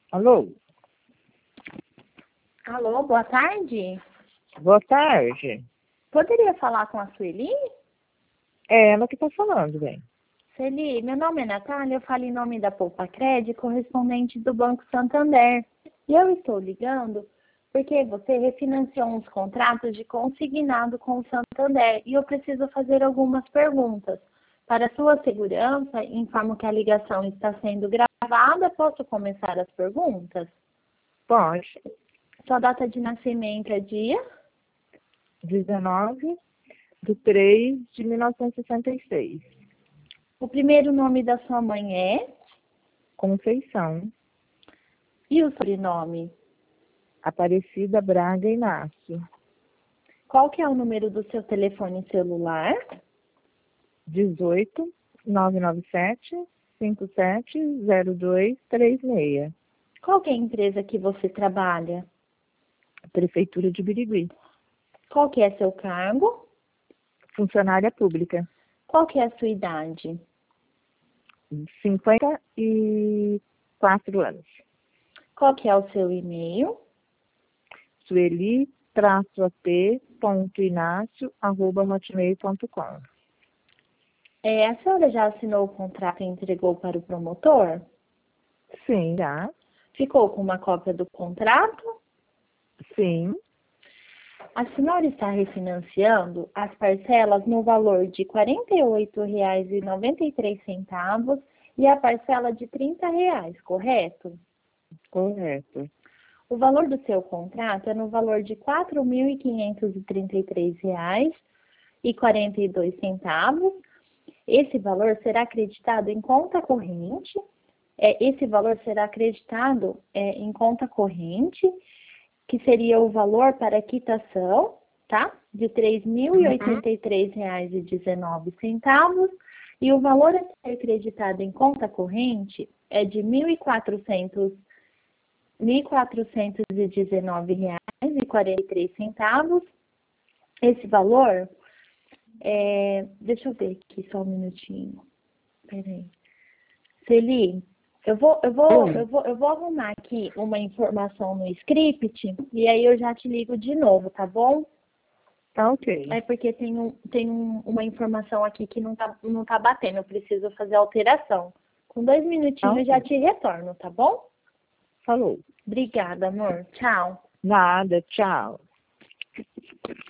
Alô? Alô, boa tarde. Boa tarde. Poderia falar com a Sueli? É ela que tá falando, bem. Sueli, meu nome é Natália, eu falo em nome da Poupa Cred, correspondente do Banco Santander. E eu estou ligando porque você refinanciou uns contratos de consignado com o Santander e eu preciso fazer algumas perguntas. Para sua segurança, informo que a ligação está sendo gravada. Posso começar as perguntas? Pode. Sua data de nascimento é dia? 19/3/1966. O primeiro nome da sua mãe é? Conceição. E o sobrenome? Aparecida Braga Inácio. Qual que é o número do seu telefone celular? 18-997-570236. Qual que é a empresa que você trabalha? Prefeitura de Birigui. Qual que é seu cargo? Funcionária pública. Qual que é a sua idade? 54 anos. Qual que é o seu e-mail? sueli-ap.inácio@hotmail.com. A senhora já assinou o contrato e entregou para o promotor? Sim, tá? Ficou com uma cópia do contrato? Sim. A senhora está refinanciando as parcelas no valor de R$ 48,93 e a parcela de R$ 30, correto? Correto. O valor do seu contrato é no valor de R$ 4.533,42. Esse valor será acreditado em conta corrente. Esse valor será acreditado em conta corrente, que seria o valor para quitação, tá? De R$ 3.083,19. E o valor a ser acreditado em conta corrente é de R$ 1.419,43. Esse valor, deixa eu ver aqui só um minutinho. Peraí. Celi, eu vou arrumar aqui uma informação no script e aí eu já te ligo de novo, tá bom? Tá ok. É porque tem uma informação aqui que não tá batendo, eu preciso fazer alteração. Com 2 minutinhos eu já te retorno, tá bom? Falou. Obrigada, amor. Tchau. Nada, tchau.